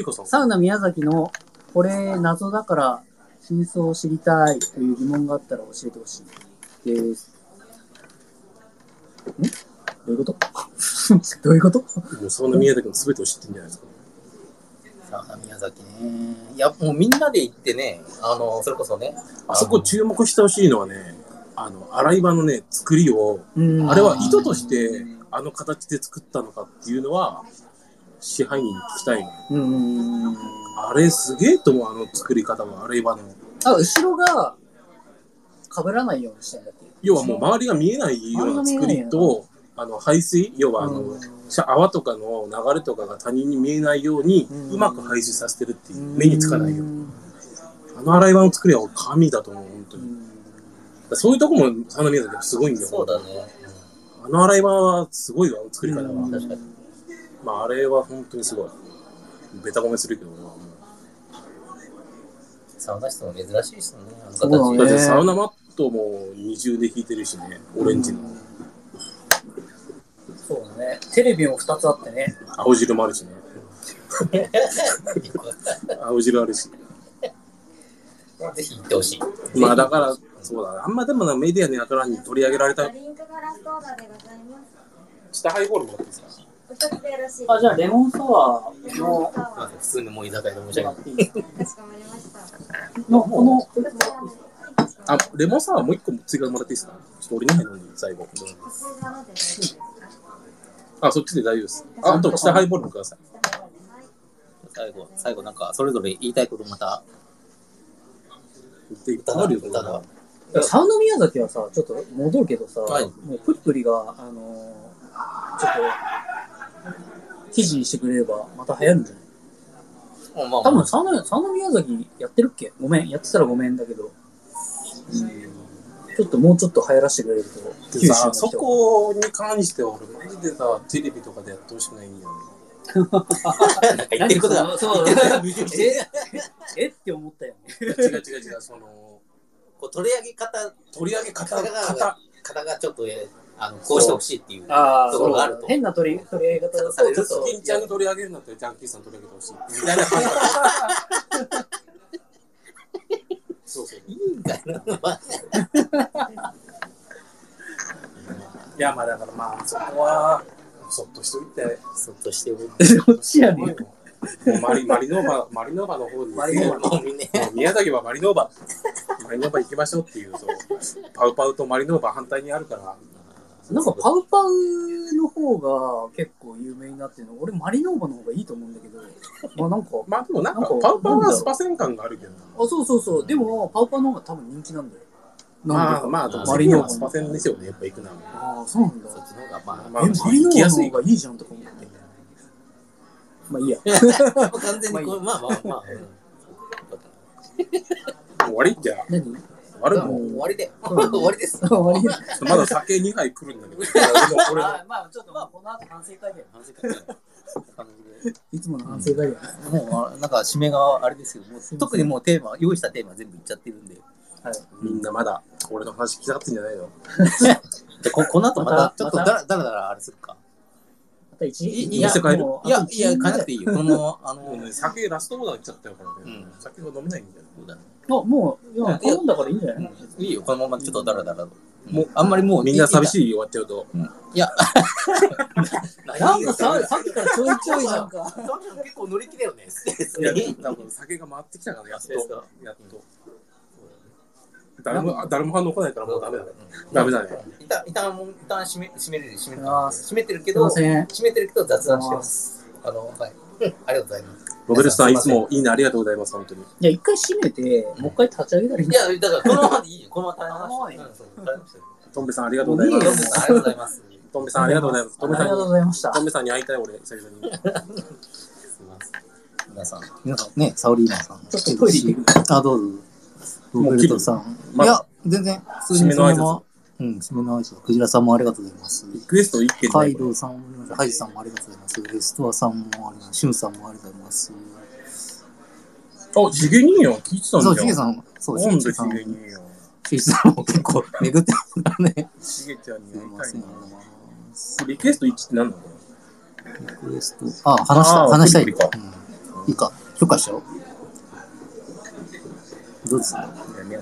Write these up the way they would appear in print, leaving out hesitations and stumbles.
リカさん。 サウナ宮崎のこれ謎だから真相を知りたいという疑問があったら教えてほしいです。どういうことどういうこと？ もうサウナ宮崎の全てを知ってるんじゃないですか。 サウナ宮崎ね。いや、もうみんなで行ってね、それこそね。 あそこ注目してほしいのはね、洗い場のね、作りを、あれは意図として、あの形で作ったのかっていうのは、支配人に聞きたいの。あれすげえと思う、あの作り方は、洗い場の。 後ろが被らないようにしてんだっけ？ 要はもう周りが見えないような作りと、排水、要は泡とかの流れとかが他人に見えないように、うまく排水させてるっていう、目につかないように。あの洗い場の作りは神だと思う、本当に。そういうとこもサウナ宮崎はすごいんだよ。 そうだね。 あの洗い場はすごいわ、作り方は。 確かに。 まああれは本当にすごい。ベタ褒めするけど、 サウナ室も珍しいですよね。 だってサウナマットも二重で引いてるしね、オレンジの。 そうだね。テレビも2つあってね。 青汁もあるしね。青汁あるし。 ぜひ行ってほしい。 まあだから、そうだ、あんまでもメディアのやからに取り上げられた。 ドリンクガラスオーダーでございます。 下ハイボールもらっていいですか？ お一つでよろしいですか？ じゃあレモンサワーの普通のもう居酒屋で申し訳ない。 かしこまりました。 このレモンサワーもう一個追加でもらっていいですか？ちょっと俺2杯飲んで最後。そっちで大丈夫です。あと下ハイボールもください。 最後なんかそれぞれ言いたいことまたいっぱいあるよ。 サウナ宮崎はさ、ちょっと戻るけどさ、 はい、 もうプリプリがちょっと記事にしてくれればまた流行るんじゃない？多分サウナ宮崎やってるっけ？ごめん、やってたらごめんだけど、ちょっともうちょっと流行らせてくれると。 九州の人そこに関しては俺マジでさ、テレビとかでやってほしくないんだよね。 言ってることがそうえって思ったよね。 違うこう取り上げ方がちょっとこうしてほしいっていうところがあると。 変な取り上げ方だとちょっと金ちゃんに取り上げるんだったらジャンキーさん取り上げてほしいみたいな感じ。そういいんかいな。 いやまあだからまあそこはそっとしといて。 そっとしておいて。どっちやねん。 マリノーバの方に。宮崎はマリノーバ行きましょうっていう、パウパウとマリノーバ反対にあるから。 なんかパウパウの方が結構有名になってるの。俺マリノーバの方がいいと思うんだけど。まあなんか。 まあでもなんかパウパウはスパセン感があるけど。 そう。でもパウパウの方が多分人気なんだよ。 まあマリノーバスパセンですよね、やっぱ行くな。 そうなんだ。 そっちの方がまあマリノーバの方がいいじゃんとか思って。まあいいや。 完全にまあ。 終わりじゃ。 何？ もう終わりで。終わりです。 終わり。 まだ酒2杯来るんだけど。 まあちょっとこの後反省会で。いつもの反省会で。 もうなんか締めがあれですけど、特にもう用意したテーマ全部いっちゃってるんで。 みんなまだ俺の話聞きたかったんじゃないの？ この後またちょっとだらあれするか。 いや変えなくていいよ。この酒ラストオーダーいっちゃったよからね。酒が飲めないんだよ。 もう頼んだからいいんじゃない？ いいよ、このままちょっとだらと。もうあんまりもうみんな寂しい終わっちゃうと。 いや。 なんかさっきからちょいちょいなんか。 結構乗り気だよね。 いや、多分酒が回ってきたからやっと。誰も反応来ないからもうダメだね。ダメだね。 一旦閉めてるけど雑談してます。はい。ありがとうございます。 ロベルトさんいつもいいねありがとうございます本当に。いや一回閉めてもう一回立ち上げたらいいんだ。 いやだからこのままでいいよ。このまま耐えましトンベさんありがとうございます。 ありがとうございます。 トンベさんありがとうございます。 ありがとうございました。 トンベさんに会いたい俺久々に。 皆さんねサオリーマンさん。 ちょっとトイレ行ってくる。 どうぞ。ロベルトさん。いや全然締めの挨拶。 締めの挨拶。クジラさんもありがとうございます。 リクエスト1件。 カイドウさんもハイジさんもありがとうございます。レストアさんもありがとうございます。シュンさんもありがとうございます。 しげにや聞いてたんじゃん。 そうしげさんそうしげさん。しげさんも結構巡ってますからね。 しげちゃんに会いたいな。リクエスト1って何なの？ リクエスト話したい。 いいか、許可しよう。どうですか？ やめ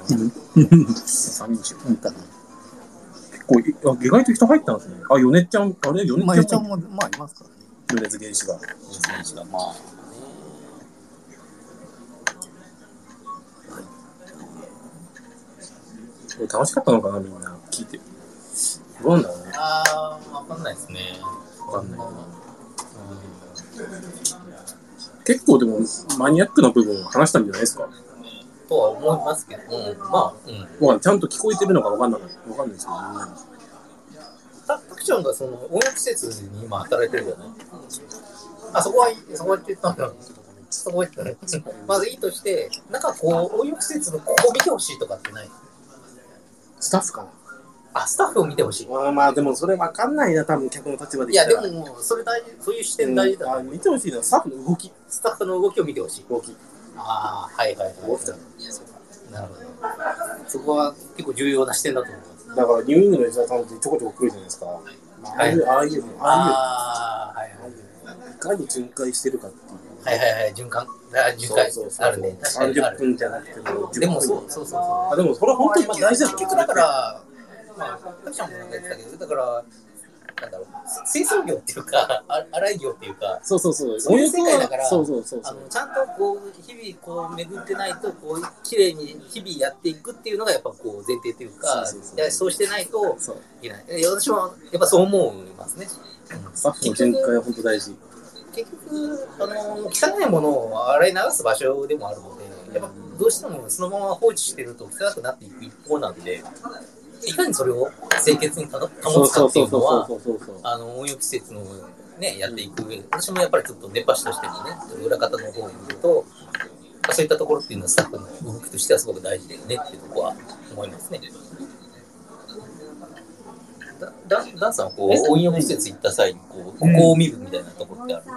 3人しよう。結構、意外と人入ったんですね。あ、ヨネちゃん、あれヨネちゃんも、 まあいますからね。 ヨネズ原子が。 まあ。 楽しかったのかな、みんな。聞いて。どうなんだろうね。 わかんないですね。 わかんない。結構でも、マニアックな部分を話したんじゃないですか。 とは思いますけど、まあ、 ちゃんと聞こえてるのかわかんないですけど、 タクちゃんがその温浴施設に今働いてるじゃない。あ、そこは言ってたんだ。そこは言ってたね。まずいいとして、なんかこう、温浴施設のここ見てほしいとかってない？ スタッフかな。 あ、スタッフを見てほしい。 まあでもそれわかんないな、多分客の立場で言ったら。いや、でもそれ大事、そういう視点大事だ。 見てほしいのはスタッフの動き。 スタッフの動きを見てほしい。 動き。 ああ、はい。なるほど。そこは結構重要な視点だと思います。 だからニューイングの吉田さんってちょこちょこ来るじゃないですか。ああいういかに巡回してるかっていう。 循環あるね。 30分じゃなくても。 でもそう。 でもそれは本当に大事だ。 結局だから、まあ、タクちゃんもなんか言ってたけど、だから、なんだろう、清掃業っていうか、洗い業っていうか、 そういう世界だから、 そうちゃんとこう日々こう巡ってないとこう綺麗に日々やっていくっていうのがやっぱこう前提というか、そうしてないといけない。私もやっぱそう思いますね。 スタッフの巡回は本当大事。 結局汚いものを洗い流す場所でもあるので、やっぱどうしてもそのまま放置してると汚くなっていく一方なんで。いかにそれを清潔に保つかっていうのは温浴施設のねやっていく上で、私もやっぱりちょっと熱波師としてもね裏方の方を見ると、そういったところっていうのはスタッフの動きとしてはすごく大事だよねっていうところは思いますね。ダンさんはこう温浴施設行った際にここを見るみたいなところってある？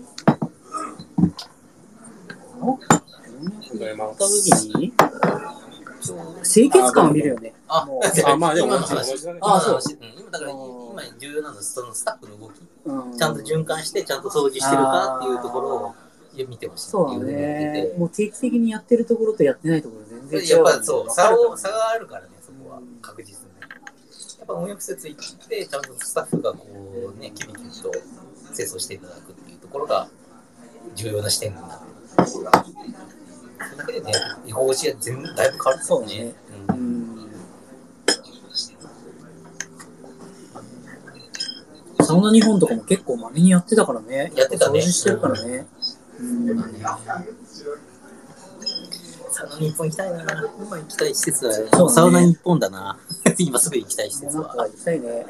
行った時に清潔感を見るよね。 まあでも今の話。今だから今重要なのはそのスタッフの動き、ちゃんと循環してちゃんと掃除してるかっていうところを見てほしい。 そうね。もう定期的にやってるところとやってないところ全然違う。 やっぱそう差があるからね、そこは確実に。やっぱ温浴施設行ってちゃんとスタッフがこうねキビキビと清掃していただくっていうところが重要な視点になってる。それだけでね、居心地がだいぶ変わるそうね。 サウナ日本とかも結構まめにやってたからね。 やってたね。 掃除してるからね。 サウナ日本行きたいな。今行きたい施設はサウナ日本だな。今すぐ行きたい施設は。 行きたいね。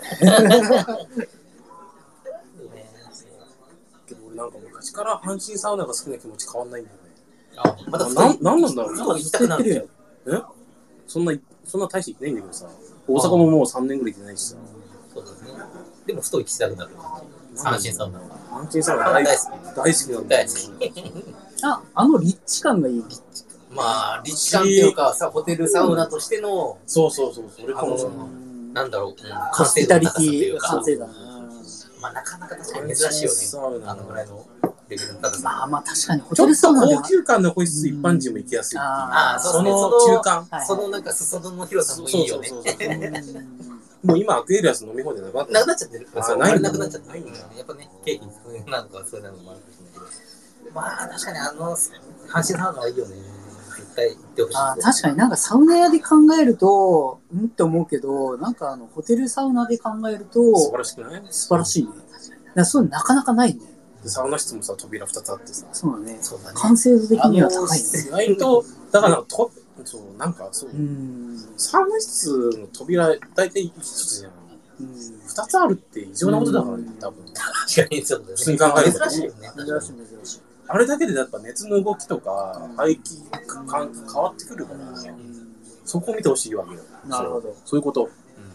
けど俺なんか昔から阪神サウナが好きな気持ち変わんないんだよね。 まだなんなんだろう。 行きたくなるよ。 そんな大して行ってないんだけどさ。大阪ももう3年ぐらい行ってないしさ。 そうですね。でもふと行きたくなる。阪神サウナは。 阪神サウナ大好きなんだよ。 あの立地感がいい。 まあ立地感っていうかさ、ホテルサウナとしての、 そうそれかもしれない。 なんだろう、 完成度の高さというか。 まあなかなか確かに珍しいよね。あのぐらいのレベルの高さ。 まあ確かにホテルサウナで高級感残しつつ一般人も行きやすい。その中間、 そのなんか裾野の広さもいいよね。 もう今アクエリアス飲み放題なくなっちゃってる。なくなっちゃってる。やっぱね、経費なんとかそういうのもあるかもしれないけど。まあ確かに阪神サウナはいいよね。絶対行ってほしい。 確かになんかサウナ屋で考えるとって思うけど、なんかホテルサウナで考えると素晴らしくない？ 素晴らしいね。そういうのなかなかないね。 サウナ室もさ、扉2つあってさ。 そうだね。完成度的には高いね。 意外とだからなんかそう。サウナ室の扉大体1つじゃん。2つあるって異常なことだからね、多分。 確かにそうだね。 普通に考えると珍しいよね。 珍しい。 あれだけでやっぱ熱の動きとか排気感変わってくるから、そこを見てほしいわけよ。 なるほど。 そういうこと。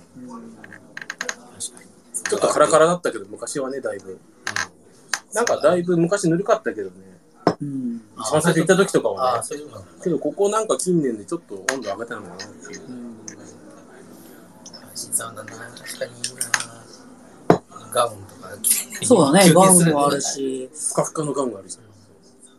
ちょっとカラカラだったけど、昔はね、だいぶ。なんかだいぶ昔ぬるかったけどね。一番最初行った時とかはね。けどここなんか近年でちょっと温度上げたのかなっていう。 サウナな、確かにいいな。ガウンとかそうだね、ガウンもあるし。 ふかふかのガウンがあるじゃん。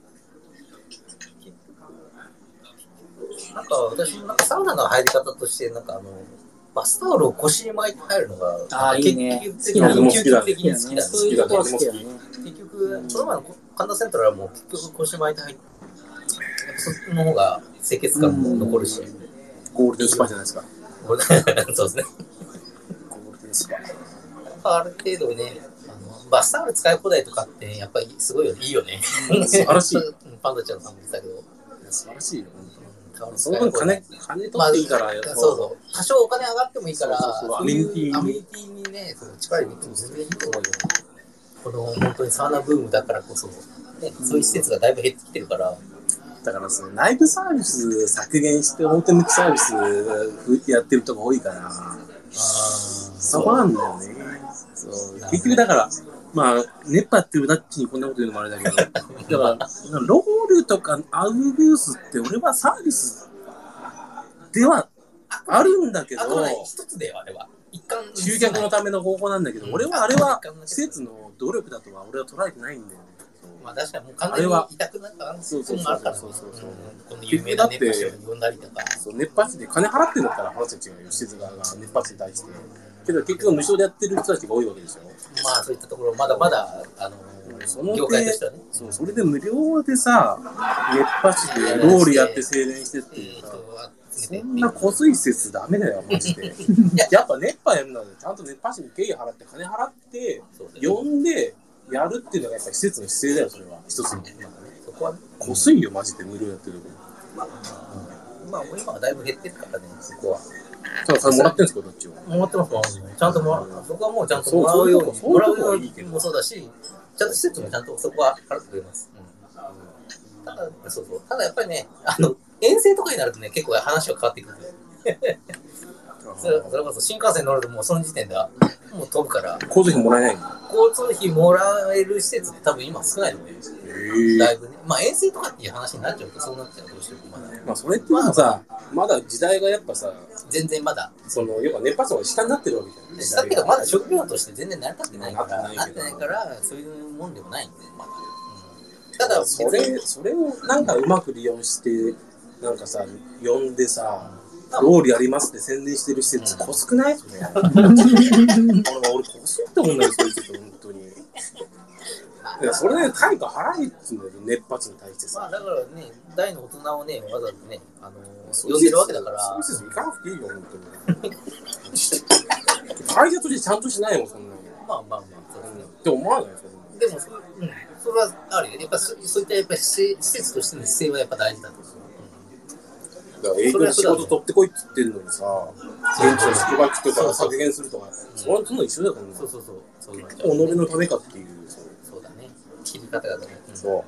なんか私もなんかサウナの入り方としてなんかバスタオルを腰に巻いて入るのがいいね。 究極的に好きだね。 そういうところ好きだね。 結局その前の神田セントラルはもう結局腰巻いて入って、そっちの方が清潔感も残るし、 ゴールデンスパじゃないですか。 そうですね。 ゴールデンスパ。ある程度ね、バスタオル使い放題とかってやっぱりすごいいいよね。 素晴らしい。 パンダちゃんさんも言ってたけど。 素晴らしいよ。 その分金取っていいから、 そう多少お金上がってもいいから、 アメニティにね、力入れても全然いいと思うよ。この本当にサウナブームだからこそ、ね、そういう施設がだいぶ減ってきてるから。 だからその内部サービス削減して表向きサービスやってるとこ多いから、そこなんだよね。そう結局だからまあ熱波ってうだっちにこんなこと言うのもあれだけど、だからロールとかアウフグースって俺はサービスではあるんだけど、 一つであれば一貫集客のための方法なんだけど、俺はあれは施設の努力だとは俺は捉えてないんだよね。 まあ確かにもう完全に痛くなったらそうもあるからね。この有名な熱波師を呼んだりとか。 そう熱波師で金払ってんだったら話は違うよ。施設側が熱波師に対して。けど結局無償でやってる人たちが多いわけでしょ。 まあそういったところまだまだ業界としてはね。 そうそれで無料でさ熱波師でロールやって静電してっていうさ。そんなこすい施設ダメだよマジで。やっぱ熱波やるのはちゃんと熱波師に敬意払って金払って呼んで。やるっていうのがやっぱり施設の姿勢だよ、それは。一つの。そこはこすいよ、マジで無料やってるところ。 まあ、今はだいぶ減ってるからね、そこは。 ただ、それもらってるんですか、どっちは。 もらってます、ちゃんともらう。そこはもうちゃんともらうように。もらうようにもそうだし、ちゃんと施設もちゃんとそこは払ってくれます。ただ、ただやっぱりね、遠征とかになるとね、結構話は変わってくる。それこそ新幹線乗るともうその時点ではもう飛ぶから交通費もらえないの？ 交通費もらえる施設って多分今少ないので、だいぶね、まあ遠征とかっていう話になっちゃうとそうなっちゃうどうしてもまだね。 まあそれっていうのはさ、まだ時代がやっぱさ、 全然まだ要は熱波師が下になってるわけじゃん。 下っていうかまだ職業として全然成り立ってないからそういうもんでもないんでまだ。ただそれをなんかうまく利用してなんかさ呼んでさ。ロールやりますって宣伝してる施設、こすくない？俺こすって思うんだよ、そういう人、本当に。いや、それで対価払えっつうんだよ、熱波師に対してさ。 まあ、だからね、大の大人をね、わざわざね、呼んでるわけだから。 そういう施設行かなくていいよ、本当に。会社としてちゃんとしないもん、そんなの。 まあ、そうですね。 って思わないですよ。 でも、それはあるよね。やっぱそういったやっぱ施設としての姿勢はやっぱ大事だと思う。 だから営業で仕事取ってこいって言ってるのにさ、現地の宿泊費とか削減するとか、そんな一緒だからね。 そう。 己のためかっていう。 そうだね。切り方がね。 そう。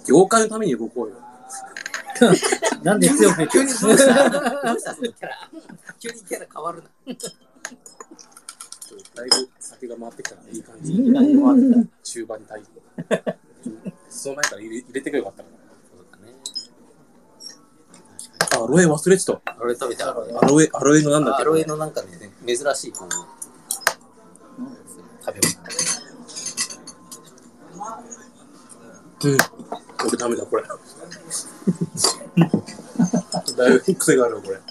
業界のために動こうよ。 なんで強く言って急にどうしたそのキャラ。急にキャラ変わるな。 だいぶ酒が回ってきたらいい感じ。いい感じに回ってきた。中盤に対して。その前から入れてくればよかったから。アロエ忘れてた。 アロエ食べてアロエのなんだっけ？ アロエのなんかね、珍しいこう食べ物。俺ダメだこれ。だいぶ癖があるよこれ。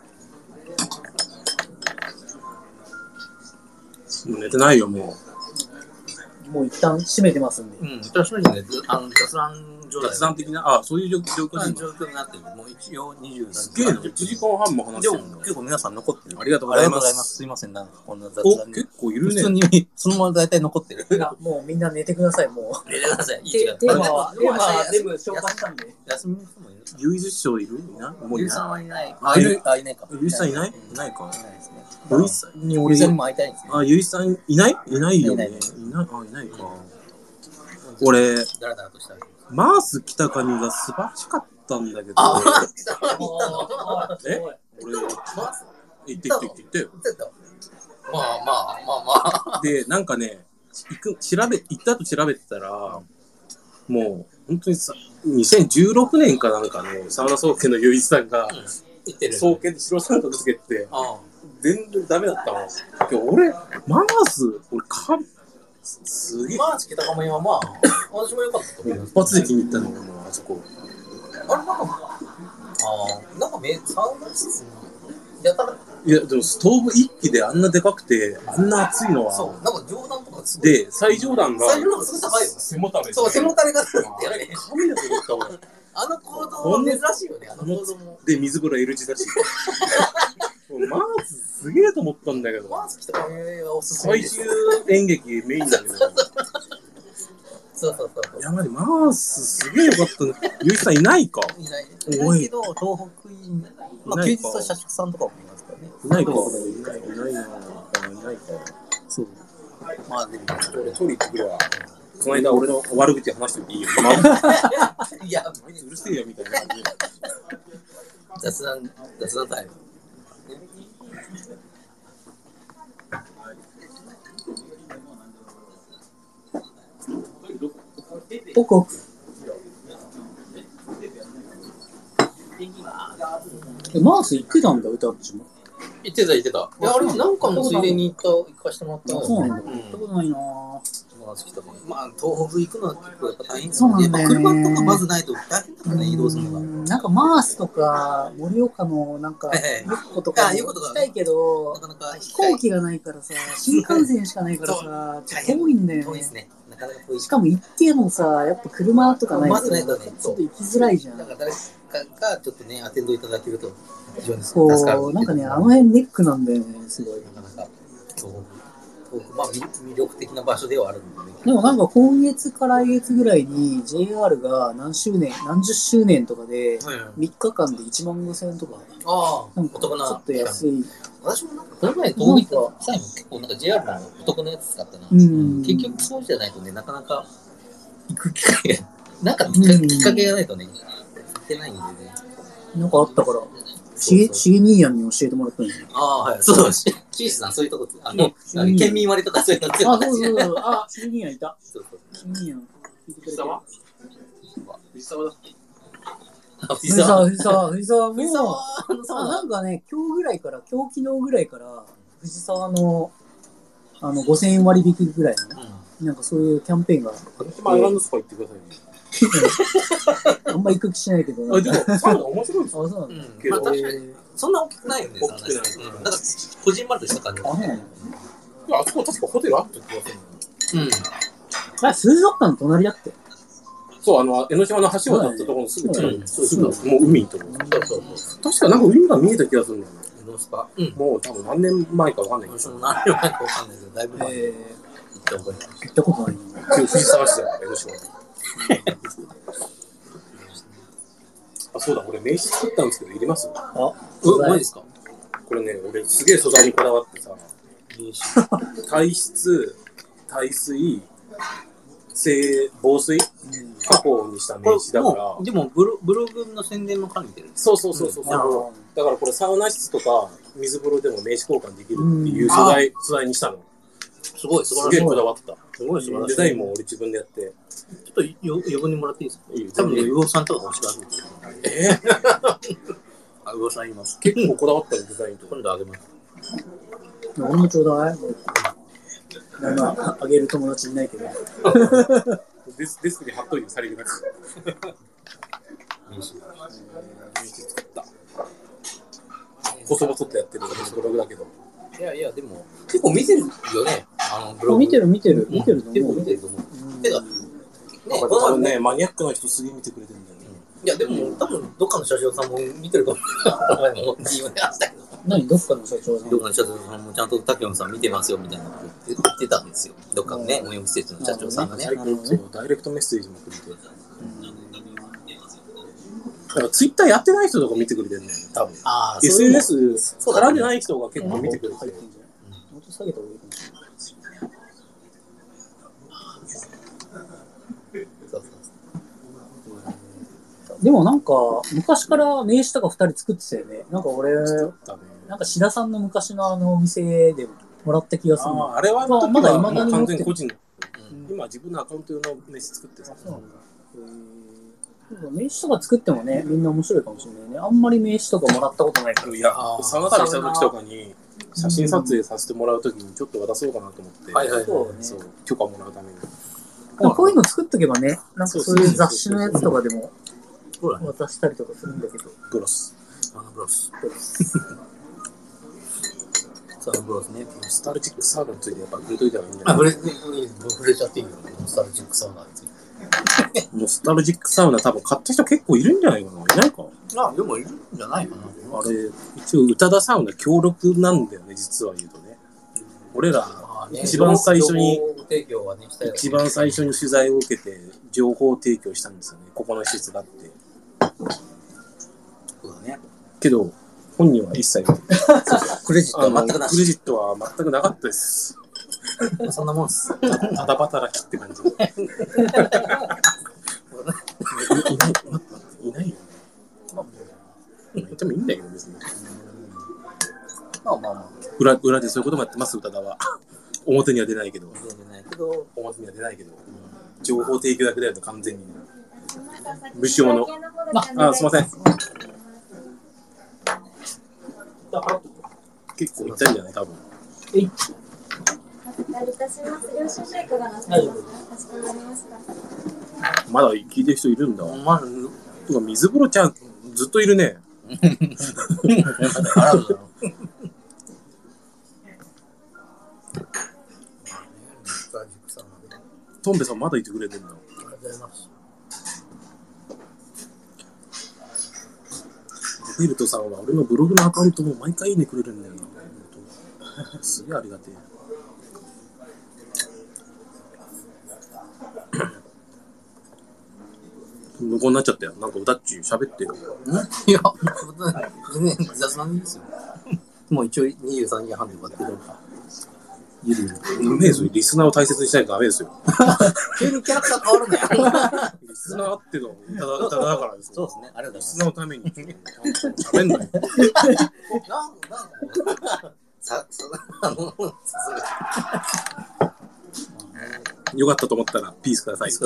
もう寝てないよもう。もう一旦閉めてますんで。 一旦閉めてね。 雑談的な、そういう状況になってる。もう一応20 すげえな、1時間半も話してるんだ。 結構皆さん残ってる。 ありがとうございます。 すいません、なんかこんな雑談。 結構いるね。 普通にそのまま大体残ってる。 もうみんな寝てください、もう。 寝てください。 テーマは全部紹介したんで。 休みの人もいる。 ユイズ師匠いる？いない？ ユイさんはいない。いないか。 ユイさんいない？いないか。 いないですね。 ユイさんに俺も会いたいんですね。 ユイさんいない？いないよね。いないか。俺、マース来た髪が素晴らしかったんだけど。俺、行ってよ。 まあ。 で、なんかね、行ったと調べてたら、もう、本当にさ、2016年かなんかのサウナ総研のユイさんが、総研で白三角つけて、全然ダメだったの。俺、マース、すげえ。 マーチ来たかも今、まあ、私も良かったと思う。 一発で気に入ったのよ、あそこ。 なんかサウナ室やたら。 いや、でもストーブ一機であんなでかくて、あんな熱いのは。 そう、なんか上段とかすごい。 で、最上段が。 最上段すごい高いよ。 背もたれ。 そう、背もたれがするって。 神だと思ったわ。 あの行動珍しいよね、あの行動も。 で、水風呂 L 字だし。マースすげえと思ったんだけど。 マース来たおすすめ最終演劇メインだけど。 そう。 いや、まじマースすげえよかったね。ゆういさんいないか。 いないけど、東北院、まあ、休日は社畜さんとかもいますからね。 いないか。いないな。そう。 まあ、でも、 俺取り行ってくれわ。この間俺の悪口話しておいていいよ。 いや、 うるせえよみたいな感じ。 雑談タイム。 奥。マース行ってたんだ、歌っちも。 行ってた。いや、あれ、なんかのついでに行かしてもらった。 そうなんだ。行ったことないなぁ。 まあ、東北行くのは結構やっぱ大変ですそうなんだよね。 車とかまずないと大変だからね、移動するのが。 なんかマースとか、盛岡のなんか、ゆっことか行きたいけど、飛行機がないからさ、新幹線しかないからさ、遠いんだよね。 遠いですね。なかなか遠い。 しかも行ってもさ、やっぱ車とかないと、 まずないとね、 ちょっと行きづらいじゃん。 だから誰かがちょっっとね、アテンドいただけると非常に助かる。 そう、なんかね、あの辺ネックなんだよね、すごい。 なかなか、まあ、魅力的な場所ではあるんでね。 でもなんか今月から来月ぐらいに JR が何十周年とかで3日間で1万5000円とか、なんかちょっと安い。 私もなんかこの前東京行った際も結構なんか JR のお得なやつ使ったな。結局そうじゃないとね、なかなか行く機会が、なんかきっかけがないとね、行ってないんでね。 なんかあったから、しげ兄やんに教えてもらったんですよ。 はい。そう、シースさんそういうとこ、県民割とかそういうのそう。あ、しげ兄やんいた。しげ兄やん。聞いてくれてる。 藤沢だっけ？ 藤沢も、なんかね、今日昨日ぐらいから、藤沢の、5000円割引ぐらいの、なんかそういうキャンペーンが。 アイランドスパ行ってくださいね。 あんま行く気しないけど。 でも、サウナ面白いですよ。 あ、そうなんだ。 まあ確かに、そんな大きくないよね、 大きくない。 なんか、こじんまりとした感じ。 あそこ確かホテルあった気がする。 水族館の隣だって。 そう、江ノ島の橋を渡ったところのすぐ近くに、すぐもう海ところ。確かなんか海が見えた気がするんだよね。 江ノ島。 もう多分何年前かわかんないけど。 何年前かわかんないけど、だいぶ前に行ったことない。 藤沢市だから、江ノ島。あ、そうだ、俺名刺作ったんですけど、いります？ マジですか？ これね、俺すげえ素材にこだわってさ、体質、耐水、防水、加工にした名刺だから。 でもブログの宣伝も兼ねてる。 そう。だからこれサウナ室とか水風呂でも名刺交換できるっていう素材にしたの。 すごい、 すげえこだわった。 すごい素晴らしい。 デザインも俺自分でやって。 ちょっと余分にもらっていいですか？多分ね、魚さんとか欲しがるんですよ。魚さんいます。 結構こだわったデザインと今度あげます。 俺もちょうだい。あげる友達いないけど。 デスクに貼っといてさりげなく。名刺作った。細々とやってるブログだけど。 いや、でも、結構見てるよね。ブログ。 見てると思う。 結構見てると思う。てか、 多分ね、マニアックな人すげえ見てくれてるんだよね。 いや、でも、多分、どっかの社長さんも見てると思う。 何、どっかの社長さん？ どっかの社長さんもちゃんとタキオンさん見てますよみたいなこと言ってたんですよ。どっかのね、運用施設の社長さんがね。 ダイレクトメッセージもくれて。だからツイッターやってない人とか見てくれてるね、多分。SNS 絡んでない人が結構見てくれてる。 もっと下げた方がいいかもしれない。でもなんか昔から名刺とか2人作ってたよね。なんか俺、なんか志田さんの昔のお店でもらった気がする。 あれはまだ未だに完全に個人の。今自分のアカウント用の名刺作ってさ。 名刺とか作ってもね、みんな面白いかもしれないね。あんまり名刺とかもらったことないから。 いや、サウナ旅した時とかに写真撮影させてもらう時にちょっと渡そうかなと思って、そう許可もらうために。 こういうの作っとけばね、なんかそういう雑誌のやつとかでも渡したりとかするんだけど。 グロス。 サウナブロス。サウナブロスね。 ノスタルジックサウナについてやっぱ触れといた方がいいんじゃない？ 触れちゃっていいよ。ノスタルジックサウナについて。 ノスタルジックサウナ多分買った人結構いるんじゃないかな。いないか？ あ、でもいるんじゃないかな。 あれ、一応宇多田サウナ協力なんだよね、実は言うとね。俺ら、一番最初に取材を受けて、情報提供したんですよね。ここの施設があって。 そうだね。 けど、本人は一切クレジットは全くなし。 クレジットは全くなかったです。 そんなもんっす。 ただ働きって感じ。いないよ。言ってもいいんだけど別に。 まあ。 裏でそういうこともやってます、宇多田は。表には出ないけど。表には出ないけど。情報提供だけだよね、完全に。無償の。すいません。結構いったんじゃない多分。 お預かりいたします。領収書いかがなさいますか？かしこまりました。 まだ聞いてる人いるんだ。とか水風呂ちゃんずっといるね。トンベさんまだいてくれてんだ。ありがとうございます。ベルトさんは俺のブログのアカウントも毎回いいねくれるんだよな。すげえありがてえ。無言になっちゃったよ。なんか歌っちゅう喋ってよ。 いや、全然雑なんですよ。もう一応23時半で終わってるから。 ダメですよ。リスナーを大切にしないとダメですよ。 急にキャラクター変わるんだよ。 リスナーあっての歌だからですよ。 そうですね。ありがとうございます。 リスナーのために喋んない。よかったと思ったらピースください。 お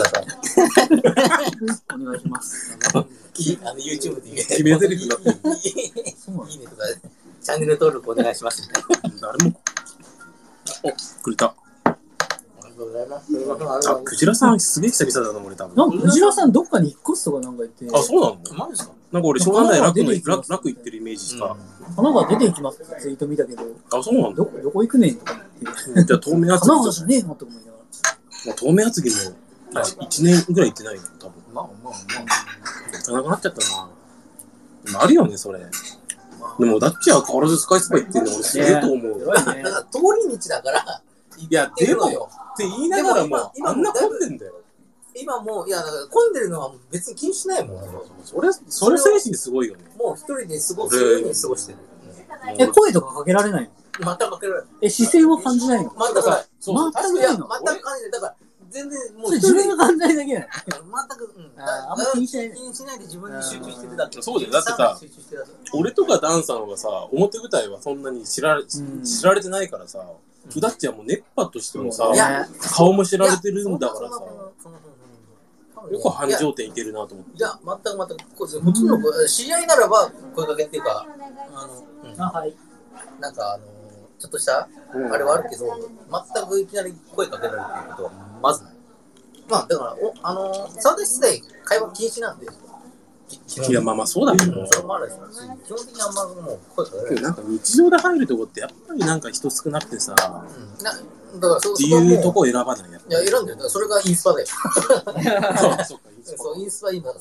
願いします。 YouTube で決め台詞だって。 いいねとかチャンネル登録お願いします。 誰も。くれた。 ありがとうございます。 クジラさんすげえ久々だな、俺多分。 なんかクジラさんどっかに引っ越すとかなんか言って。 あ、そうなの？ マジですか？ なんか俺湘南台楽行ってるイメージした。 神奈川出ていきますってツイート見たけど。 あ、そうなんだ。 どこ行くねんとか言って。 じゃあ透明厚木。 神奈川じゃねえのと思いながら。透明厚木も1年ぐらい行ってないの多分。 まあ。 行かなくなっちゃったな。でもあるよねそれ。でもダッチは変わらずスカイスパ行ってるの俺すげえと思う。 だから通り道だから。 いやでもって言いながらもあんな混んでんだよ。 今もういやだから混んでるのは別に気にしないもん。 それ精神すごいよね。 もう一人で過ごすように過ごしてる。 声とかかけられないの？ 全くかけられない。 視線は感じないの？ 全くない。 全くないの？ 全く感じない。だから全然もう自分が感じないだけだよ。 全くあんま気にしない。 気にしないで自分に集中してるだけ。 そうだよ。だってさ、俺とかダンさんはさ、表舞台はそんなに知られてないからさ、ウダッチはもう熱波としてもさ、顔も知られてるんだからさ、よく繁盛店行けるなと思って。 いや、全くほとんど知り合いならば声かけっていうか、 はい。 なんかちょっとしたあれはあるけど、全くいきなり声かけられるっていうことはまずない。まあだからサウナ室内会話禁止なんで。 いやまあそうだけど、 それもあるし、基本的にあんまもう声かけられない。 なんか日常で入るとこってやっぱりなんか人少なくてさ、 だからっていうとこを選ばないやっぱ。 いや選んでる。それがインスパだよ。そうインスパ今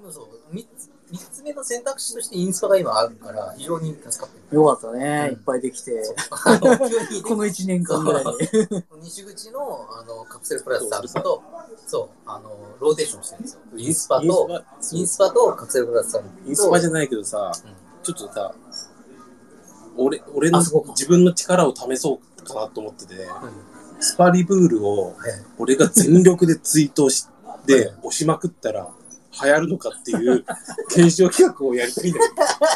3つ目の選択肢としてインスパが今あるから非常に助かってる。 よかったね、いっぱいできて。この1年間ぐらいで。 西口のカプセルプラスさんとローテーションしてるんですよ。インスパとカプセルプラスさんと。 インスパじゃないけどさ、ちょっとさ、俺の自分の力を試そうかなと思ってて、スパリブールを俺が全力でツイートして押しまくったら流行るのかっていう検証企画をやりたいんだよ。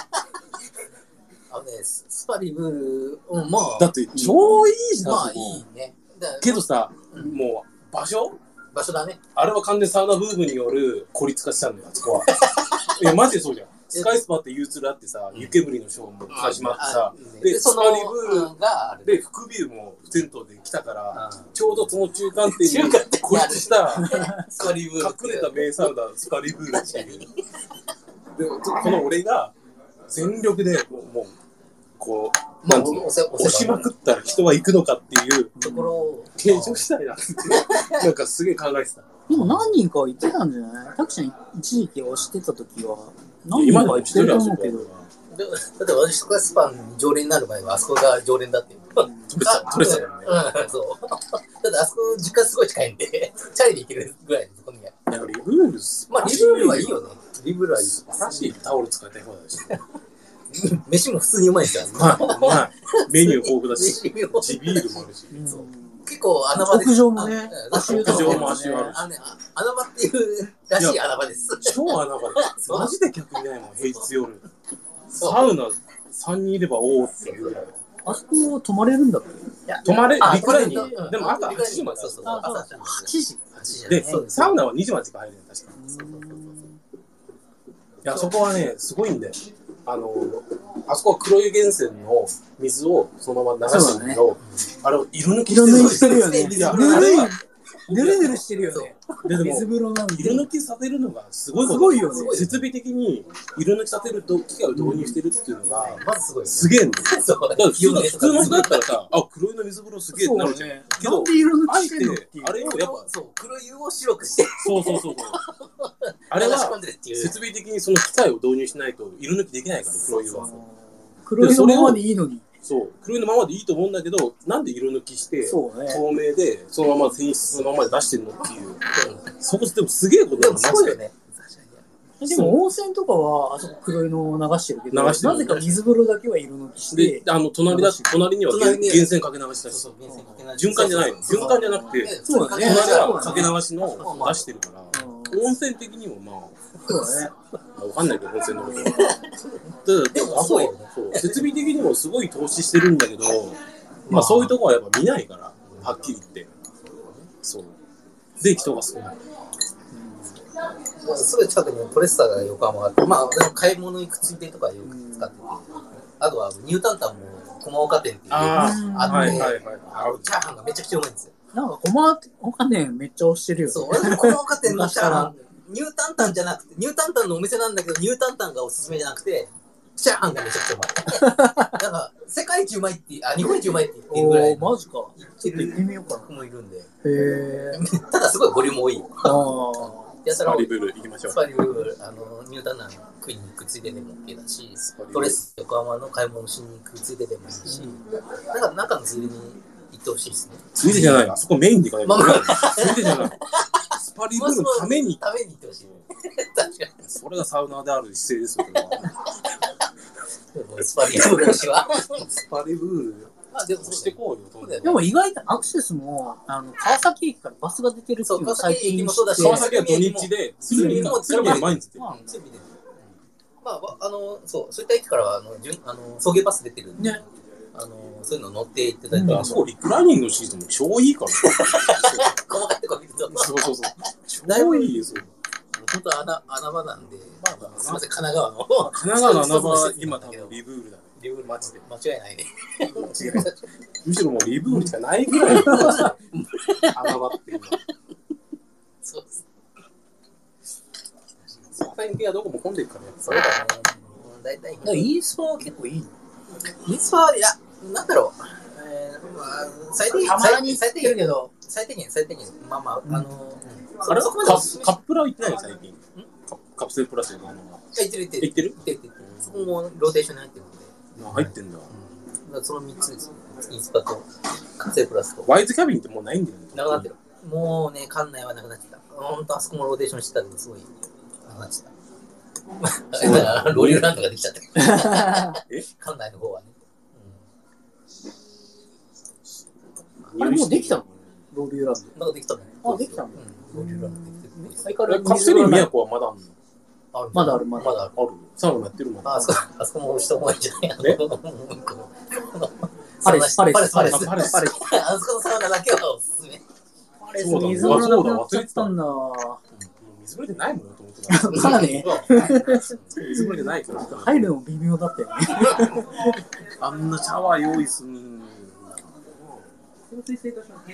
スパリブール、まあだって超いいじゃん。 まあいいね。 けどさ、もう場所だね。 あれは完全にサウナブームによる孤立化したんだよ、あそこは。いやマジでそうじゃん。スカイスパって憂鬱あってさ、湯煙のショーも始まってさ、でスパリブールがで副ビューも銭湯で来たから、ちょうどその中間点に孤立したスパリブール隠れた名サウナスパリブールっていう。でこの俺が全力でもうこうなんていうの押しまくったら人は行くのかっていうところを継承したいなってなんかすげえ考えてた。 でも何人かは言ってたんじゃない？タクちゃん一時期押してた時は何人かは言ってると思うけど。 だって私とかスパン常連になる前はあそこが常連だっていう。 取れたよね。 そう。だってあそこ実家すごい近いんで、チャリで行けるぐらいのところに。 いやリブールまあリブールはいいよね。リブールはいい。 素晴らしいタオル使いたい方だし。 飯も普通にうまいですよ。 はい。メニュー豊富だし、地ビールもあるし。 結構穴場です。 屋上もね、 屋上も足湯あるし。 穴場っていうらしい穴場です。 超穴場です。マジで客いないもん、平日夜。サウナ3人いればおーっていうぐらい。 あそこ泊まれるんだっけ？ 泊まれ、リクライニング。でも朝8時まで。 そうそう。朝 8時。 で、サウナは2時までしか入れない、確かに。いや、そこはね、すごいんだよ。あそこは黒湯源泉の水をそのまま流してるんだけど、あれを色抜きしてるよね。 いや、あれは、 ぬるぬるしてるよね。 でも水風呂なんで。 色抜きさせるのがすごいこと。 すごいよね。 設備的に色抜きさせると機械を導入してるっていうのが、 まずすごい。 すげえんだよ。 そう。 だから普通の人だったらさ、あ、黒湯の水風呂すげえってなるじゃん。けど、あえて、あれをやっぱ、 そう、黒湯を白くして。 そう。あれは、設備的にその機械を導入しないと色抜きできないから、黒湯は。 黒湯のままでいいのに。 そう、黒湯のままでいいと思うんだけど、なんで色抜きして、透明で、そのまま泉質そのままで出してるのっていう。そこでもすげえことだよ、マジで。 でも温泉とかはあそこ黒いのを流してるけど、なぜか水風呂だけは色抜きして、 隣には源泉かけ流しだし、循環じゃないの。循環じゃなくて、隣はかけ流しの出してるから、温泉的にもまあ、わかんないけど、温泉のこと。でも、そう、設備的にもすごい投資してるんだけど、まあそういうとこはやっぱ見ないから、はっきり言って。そう。で、人が少ない。 すぐ近くにフォレスターが横浜があって、まあ、買い物行くついでとかよく使ってて、あとはニュータンタンも駒岡店っていうあって、チャーハンがめちゃくちゃうまいんですよ。 なんか駒岡店めっちゃ推してるよね。 そう、私駒岡店のチャーハン、ニュータンタンじゃなくて、ニュータンタンのお店なんだけど、ニュータンタンがおすすめじゃなくて、チャーハンがめちゃくちゃうまい。なんか、世界一うまいって、日本一うまいって言ってるぐらい。 マジか。ちょっと行ってみようかな。 もいるんで。 へただすごいボリューム多い。 スパリブール行きましょう。 スパリブール、ニュータンタン食いに行くついででも OK だし、トレス横浜の買い物しに行くついででもいいし、なんか中のついでに行ってほしいですね。 ついでじゃない、あそこメインで行かないと。ついでじゃない。スパリブールのために行ってほしい。確かに。 それがサウナーである姿勢ですよ。 スパリブールのしは。 スパリブール。でもしてこうよ。 でも意外とアクセスも川崎駅からバスが出てるっていうの最近もそうだし、 川崎は土日で鶴見も毎日出てる。 まあそういった駅からは送迎バス出てるんで、そういうの乗っていただいて、 あそこリクライニングのシーズンも超いいから。 細かいとこ見ると、 そう。超いいですよ。 本当穴場なんで、すみません神奈川の穴場今多分リブールだね。リブールマジで間違いないね。 むしろもうリブールしかないぐらいの穴場っていうのは。 そうです。 最近はどこも混んでるからね。 そうだね。大体。 インスパは結構いいの？ インスパいやなんだろう。最低限たまに最低限まああれカップラー行ってないの最近。カプセルプラスの行ってる。そこもローテーションに入ってるんで。 入ってんだ。 その3つですよ。インスパとカプセルプラスと。 ワイズキャビンってもうないんだよね。 なくなってる。もうね館内はなくなってた。本当あそこもローテーションしてたんですごいなくなってた。ローリューランドができちゃった。館内の方はね。 あれもうできたの？ローリューランド。 まだできたね。 あ、できたの？ ローリューランドできてる。 カプセル都はまだあるの？ まだある。 サウナやってるもん。 あそこも人多いんじゃない？ パレス。 あそこのサウナだけはおすすめ。 パレス水風呂なくなっちゃったんだ。 水風呂でないもんと思ってた。 からね。 水風呂でないから。 入るのも微妙だったよね。 あんなシャワー用意するんだ。お時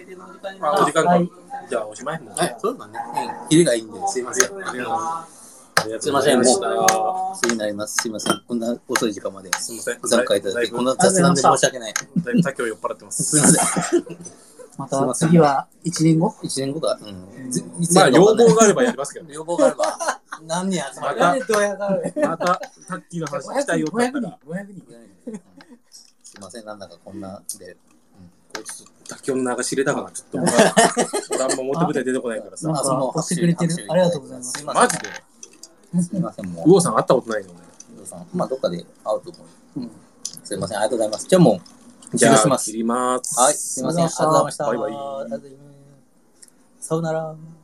間か。じゃあおしまいもう。 そうだね。キレがいいんで、すいません。 すいません、もう、 す気になります。すいません。こんな遅い時間まで。 いません。 ご参加いただいて、こんな雑談で申し訳ない。 だいぶ酒を酔っ払ってます。 すいません。 また次は1年後 ?1 年後か。 まあ、要望があればやりますけどね。 要望があれば。何人集まるか。 また、タッキーの話したいよって言ったら。 500人。 すいません、なんだかこんなで。 タッキーの名が知れたかな、ちょっと。俺あんま求めて出てこないからさ。 なんか、押してくれてる。ありがとうございます。 マジで。 すいません、もう。 ウオさん会ったことないよね。 ウオさん、まあ、どっかで会うと思う。すいません、ありがとうございます。じゃあもう、 じゃあ、切ります。 はい、すいません、ありがとうございました。 バイバイ。 さよなら。